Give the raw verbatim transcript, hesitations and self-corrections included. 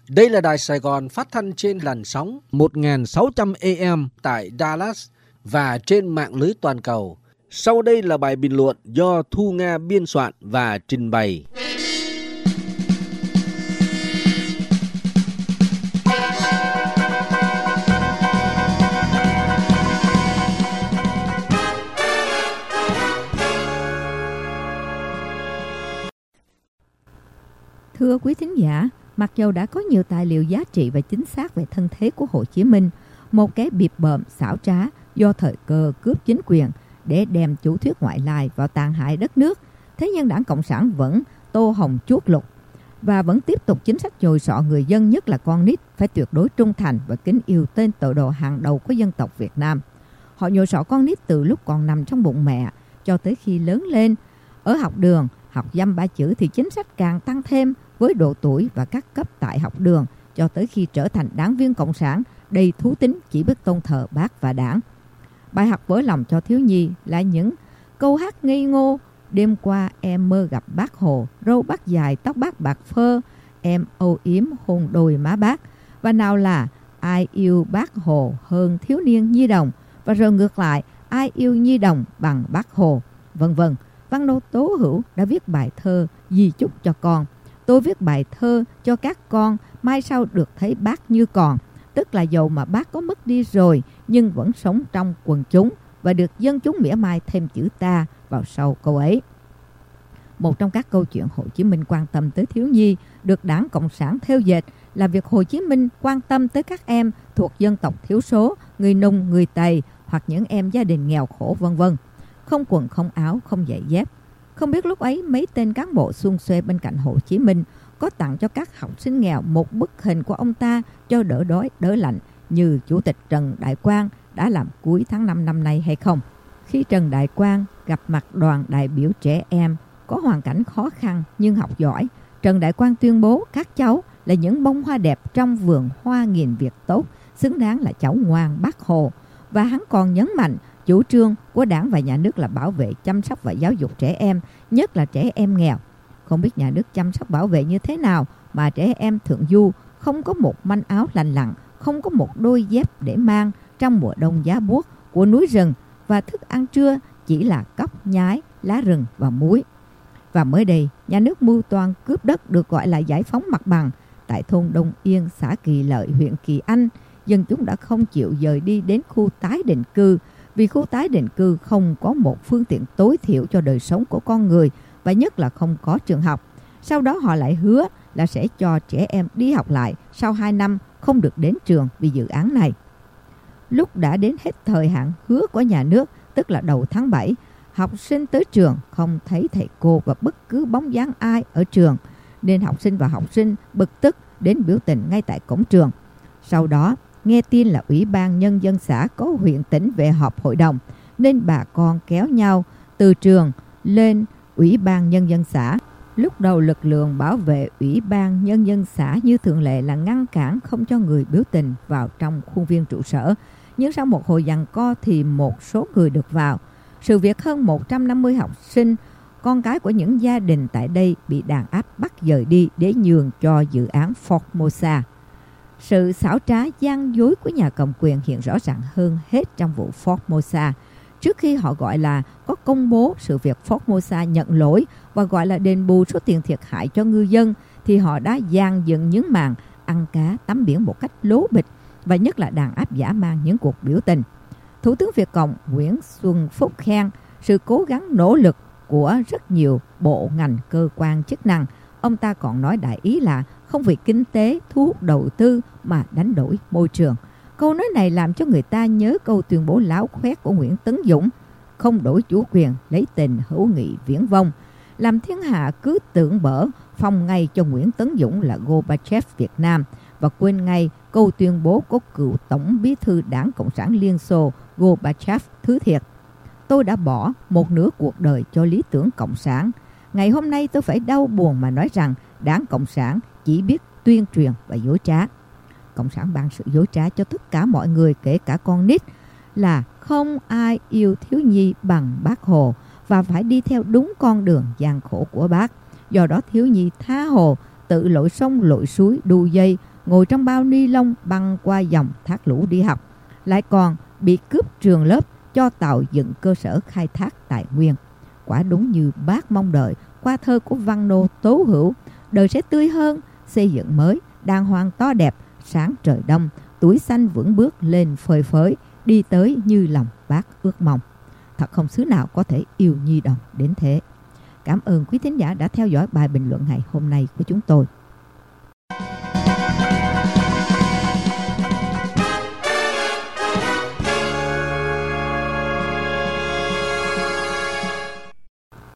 Đây là Đài Sài Gòn phát thanh trên làn sóng một nghìn sáu trăm A M tại Dallas và trên mạng lưới toàn cầu. Sau đây là bài bình luận do Thu Nga biên soạn và trình bày. Thưa quý thính giả, mặc dầu đã có nhiều tài liệu giá trị và chính xác về thân thế của Hồ Chí Minh, một cái bịp bợm xảo trá do thời cơ cướp chính quyền để đem chủ thuyết ngoại lai vào tàn hại đất nước, thế nhưng Đảng Cộng sản vẫn tô hồng chuốt lục và vẫn tiếp tục chính sách nhồi sọ người dân, nhất là con nít, phải tuyệt đối trung thành và kính yêu tên tội đồ hàng đầu của dân tộc Việt Nam. Họ nhồi sọ con nít từ lúc còn nằm trong bụng mẹ cho tới khi lớn lên. Ở học đường, học dăm ba chữ thì chính sách càng tăng thêm với độ tuổi và các cấp tại học đường, cho tới khi trở thành đảng viên cộng sản đầy thú tính, chỉ biết tôn thờ Bác và Đảng. Bài học vỡ lòng cho thiếu nhi là những câu hát ngây ngô: đêm qua em mơ gặp Bác Hồ, râu Bác dài, tóc Bác bạc phơ, em âu yếm hôn đôi má Bác. Và nào là ai yêu Bác Hồ hơn thiếu niên nhi đồng, và rồi ngược lại, ai yêu nhi đồng bằng Bác Hồ, vân vân. Văn Đô Tố Hữu đã viết bài thơ di chúc cho con. Tôi viết bài thơ cho các con mai sau được thấy Bác như còn, tức là dầu mà Bác có mất đi rồi nhưng vẫn sống trong quần chúng và được dân chúng mỉa mai thêm chữ ta vào sau câu ấy. Một trong các câu chuyện Hồ Chí Minh quan tâm tới thiếu nhi được Đảng Cộng sản theo dệt là việc Hồ Chí Minh quan tâm tới các em thuộc dân tộc thiểu số, người Nùng, người Tày hoặc những em gia đình nghèo khổ vân vân. Không quần, không áo, không giày dép. Không biết lúc ấy mấy tên cán bộ xuông xuê bên cạnh Hồ Chí Minh có tặng cho các học sinh nghèo một bức hình của ông ta cho đỡ đói, đỡ lạnh như Chủ tịch Trần Đại Quang đã làm cuối tháng năm năm nay hay không? Khi Trần Đại Quang gặp mặt đoàn đại biểu trẻ em có hoàn cảnh khó khăn nhưng học giỏi, Trần Đại Quang tuyên bố các cháu là những bông hoa đẹp trong vườn hoa nghìn việc tốt, xứng đáng là cháu ngoan Bác Hồ. Và hắn còn nhấn mạnh chủ trương của Đảng và Nhà nước là bảo vệ, chăm sóc và giáo dục trẻ em, nhất là trẻ em nghèo. Không biết nhà nước chăm sóc bảo vệ như thế nào mà trẻ em thượng du không có một manh áo lành lặn, không có một đôi dép để mang trong mùa đông giá buốt của núi rừng, và thức ăn trưa chỉ là cóc, nhái, lá rừng và muối. Và mới đây, nhà nước mưu toan cướp đất được gọi là giải phóng mặt bằng tại thôn Đông Yên, xã Kỳ Lợi, huyện Kỳ Anh. Dân chúng đã không chịu dời đi đến khu tái định cư vì khu tái định cư không có một phương tiện tối thiểu cho đời sống của con người, và nhất là không có trường học. Sau đó họ lại hứa là sẽ cho trẻ em đi học lại sau hai năm không được đến trường vì dự án này. Lúc đã đến hết thời hạn hứa của nhà nước, tức là đầu tháng bảy, học sinh tới trường không thấy thầy cô và bất cứ bóng dáng ai ở trường, nên học sinh và học sinh bực tức đến biểu tình ngay tại cổng trường. Sau đó, nghe tin là Ủy ban Nhân dân xã có huyện tỉnh về họp hội đồng, nên bà con kéo nhau từ trường lên Ủy ban Nhân dân xã. Lúc đầu lực lượng bảo vệ Ủy ban Nhân dân xã như thường lệ là ngăn cản không cho người biểu tình vào trong khuôn viên trụ sở. Nhưng sau một hồi giằng co thì một số người được vào. Sự việc hơn một trăm năm mươi học sinh, con cái của những gia đình tại đây bị đàn áp bắt dời đi để nhường cho dự án Formosa. Sự xảo trá gian dối của nhà cầm quyền hiện rõ ràng hơn hết trong vụ Formosa. Trước khi họ gọi là có công bố sự việc Formosa nhận lỗi và gọi là đền bù số tiền thiệt hại cho ngư dân, thì họ đã dàn dựng những màn ăn cá tắm biển một cách lố bịch, và nhất là đàn áp dã man những cuộc biểu tình. Thủ tướng Việt Cộng Nguyễn Xuân Phúc khen sự cố gắng nỗ lực của rất nhiều bộ ngành cơ quan chức năng. Ông ta còn nói đại ý là không vì kinh tế thu hút đầu tư mà đánh đổi môi trường. Câu nói này làm cho người ta nhớ câu tuyên bố láo khoét của Nguyễn Tấn Dũng: không đổi chủ quyền, lấy tình hữu nghị viễn vông. Làm thiên hạ cứ tưởng bở phong ngay cho Nguyễn Tấn Dũng là Gorbachev Việt Nam, và quên ngay câu tuyên bố của cựu Tổng bí thư Đảng Cộng sản Liên Xô Gorbachev thứ thiệt: tôi đã bỏ một nửa cuộc đời cho lý tưởng Cộng sản. Ngày hôm nay tôi phải đau buồn mà nói rằng Đảng Cộng sản chỉ biết tuyên truyền và dối trá. Cộng sản ban sự dối trá cho tất cả mọi người, kể cả con nít, là không ai yêu thiếu nhi bằng Bác Hồ và phải đi theo đúng con đường gian khổ của Bác. Do đó thiếu nhi tha hồ tự lội sông lội suối đu dây ngồi trong bao ni lông băng qua dòng thác lũ đi học, lại còn bị cướp trường lớp cho tạo dựng cơ sở khai thác tài nguyên. Quả đúng như bác mong đợi qua thơ của Văn Nô Tố Hữu, đời sẽ tươi hơn, xây dựng mới, đàng hoàng to đẹp, sáng trời đông, tuổi xanh vững bước lên phơi phới, đi tới như lòng bác ước mong. Thật không xứ nào có thể yêu nhi đồng đến thế. Cảm ơn quý thính giả đã theo dõi bài bình luận ngày hôm nay của chúng tôi.